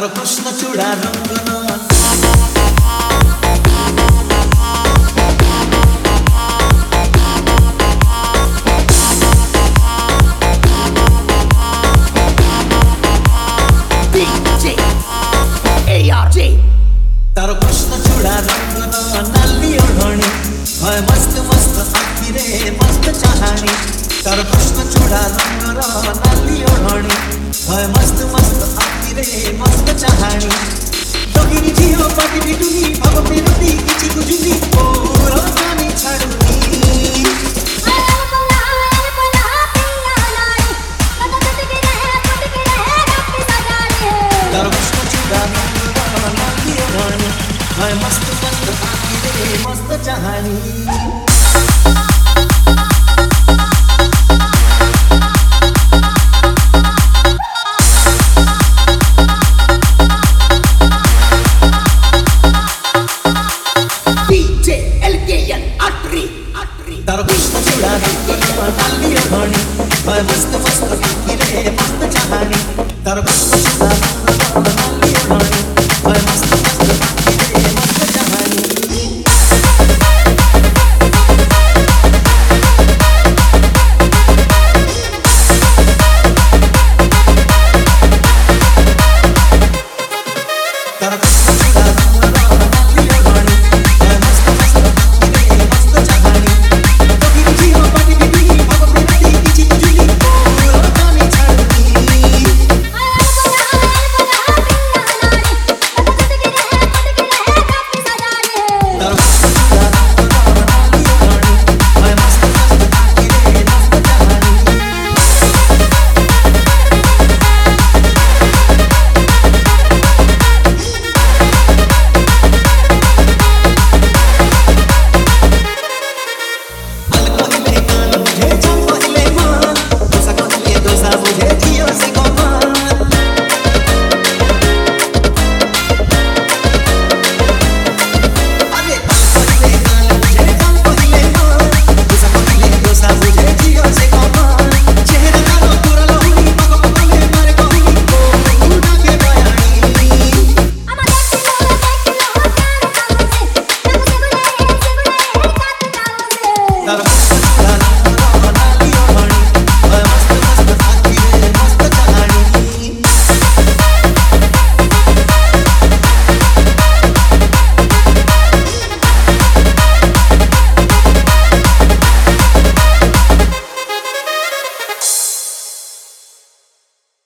तारो कृष्ण चूड़ा रंगन तारो कृष्ण चूड़ा रंगन नाली ओढ़णी है मस्त मस्त आखी रे मस्त चाहानी तारो कृष्ण चूड़ा रंगन नाली ओढ़णी है मस्त मस्त आखी रे मस्त चाहानी दोगिनी झियो पाटी बिटुनी भव पेरती किछि बुझुनी ओ रानी छाडुनी तारो कृष्ण चूड़ा रंगन नाली ओढ़णी है मस्त मस्त आखी रे मस्त चाहानी।